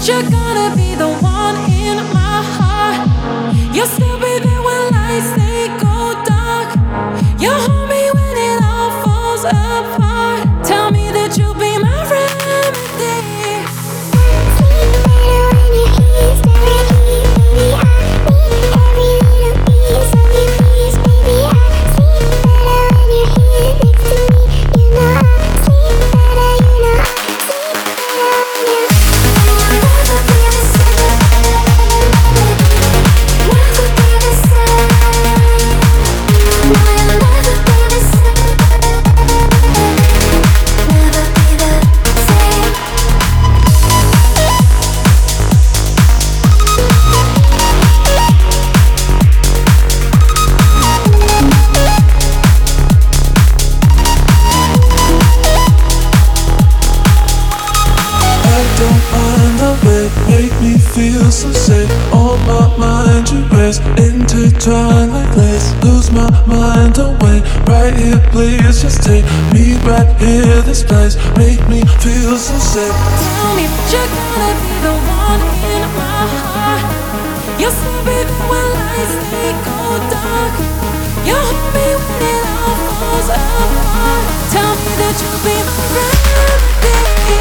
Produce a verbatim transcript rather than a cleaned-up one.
you're gonna be the one in my heart. You'll still be there when lights they go dark. You'll hold me when it all falls apart. Tell me that you'll be my remedy. Sleep better when your hands staring at me, baby. I need every little piece of you, please, baby. I sleep better when your hand next to me. You know I sleep better, you know I sleep better when you. Never be the same. Never be the same. No, you'll never be the same. Never be the same. I don't mind the way, make me feel so safe. On my mind you rest, intertwine like lace. Lose my mind away, right here please just take me right here, this place. Make me feel so safe. Tell me that you're gonna be the one in my heart. You'll still be there when lights they go dark. You'll hold me when it all falls apart. Tell me that you'll be my remedy.